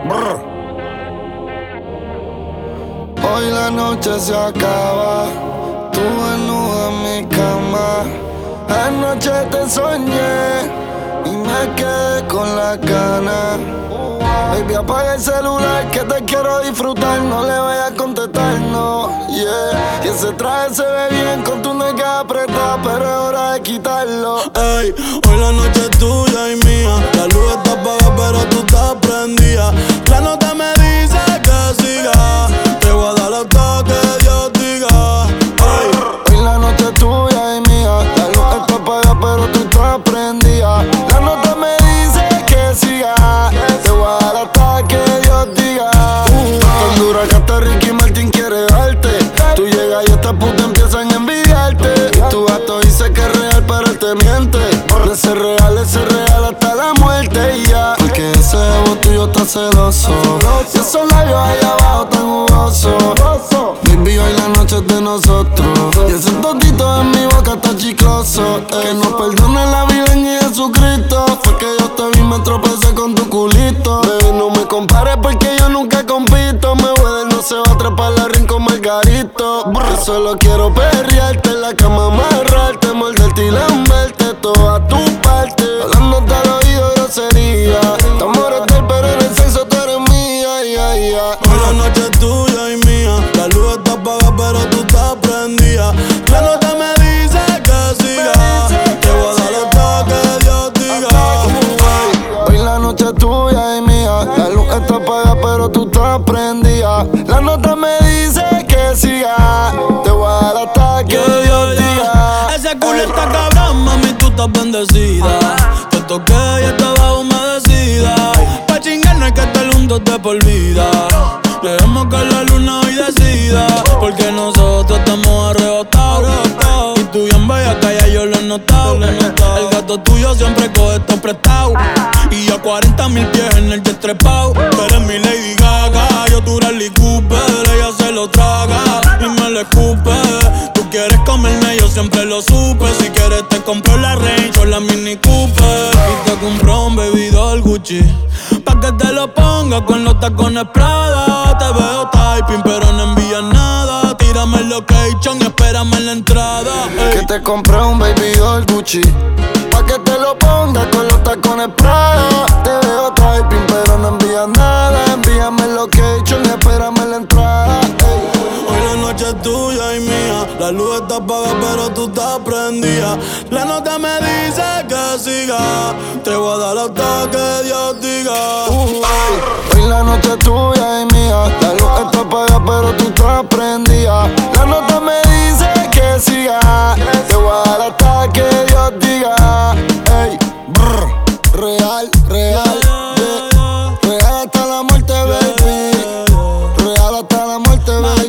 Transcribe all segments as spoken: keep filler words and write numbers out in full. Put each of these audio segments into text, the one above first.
Brr. Hoy la noche se acaba, tú desnuda en mi cama. Anoche te soñé y me quedé con la gana. Baby, apaga el celular que te quiero disfrutar. No le vayas a contestar, no, yeah. Y ese traje se ve bien con tu nalga apretada, pero es hora de quitarlo. Ey, hoy la noche es tuya y mía. La luz está apagada pero tú estás prendida. La nota me dice que siga. Te voy a dar hasta que Dios diga. Ey, hoy la noche es tuya y mía. La luz está apagada pero tú estás prendida. La nota me dice que siga. Te voy a dar hasta que Dios diga. uh, Tan dura que hasta Ricky Martin quiere darte. Tú llegas y estas putas empiezan a envidiarte. Y tu gato dice que es real pero él te miente. De ser real, ese real hasta la muerte y ya. Porque ese ego tuyo está celoso. Y esos labios ahí abajo tan jugosos. Baby, hoy la noche es de nosotros. Y ese totito en mi boca está chicloso. Que nos perdone la vida en Jesucristo. Fue que yo te vi, me tropecé con tu culito. Baby, no me compares porque yo nunca compito. Me voy de no se va a trepar la ring con Margarito. Yo solo quiero perrearte en la cama, amarrarte, morderte y lamberte toda tu parte. Hablándote al oído grosería. Estamos mortal pero en el sexo tú eres mía, yeah, yeah. hoy la noche es tuya y mía. La luz está apagada pero tú estás prendida. La nota me dice que siga. Te voy a dar hasta que Dios diga. Hoy la noche es tuya y mía. La luz está apagada pero tú estás prendida. La nota me dice que siga. Te voy a dar hasta que Dios diga. Ese culo está cabrón, mami, tú estás bendecida. Te toqué y estaba humedecida. Pa' chingar no hay que estar juntos de por vida. Dejemos que la luna hoy decida. Porque nosotros estamos arrebatados. Y tú bien bella que ya yo lo he notado. El gato tuyo siempre coge esto prestado. Y a cuarenta mil pies en el jet trepao. Tú eres mi Lady Gaga, yo tu Bradley Cooper. Ella se lo traga y me lo escupe. Tú quieres comerme, yo siempre lo supe. Si quieres te compro la Range o la Mini Cooper. Y te compro un baby doll Gucci pa' que te lo ponga con los tacones Prada. Te veo typing pero no envías nada. Tírame el location y espérame en la entrada. Ey. Que te compré un baby doll Gucci pa' que te lo pongas con los tacones Prada. Te veo typing pero no envías nada. Envíame el location y espérame en la entrada. Ey. Hoy la noche es tuya y mía. La luz está apagada pero tú estás prendida. La nota me dice que siga. Te voy a dar hasta que Dios diga. Uh, hoy la noche es tuya y mía. La luz está apagada pero tú estás prendida. La nota me dice que siga. Te voy a dar hasta que Dios diga. Ey, brr, real, real, yeah. Real hasta la muerte, baby. Real hasta la muerte, baby.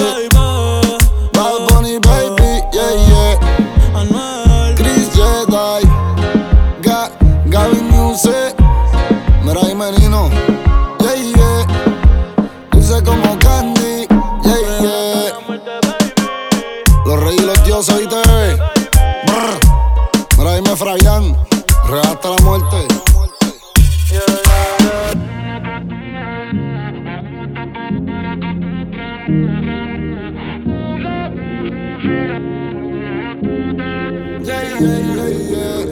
Bad Bunny, baby, yeah, yeah. Chris Jedi, Ga, Gaby Music, Mirai Menino, yeah, yeah. Dulce como Candy, yeah, yeah. Los reyes y los dioses, ¿oíste? Brr. Mira, dime Frayan, real hasta la muerte. Yeah, yeah, yeah, yeah.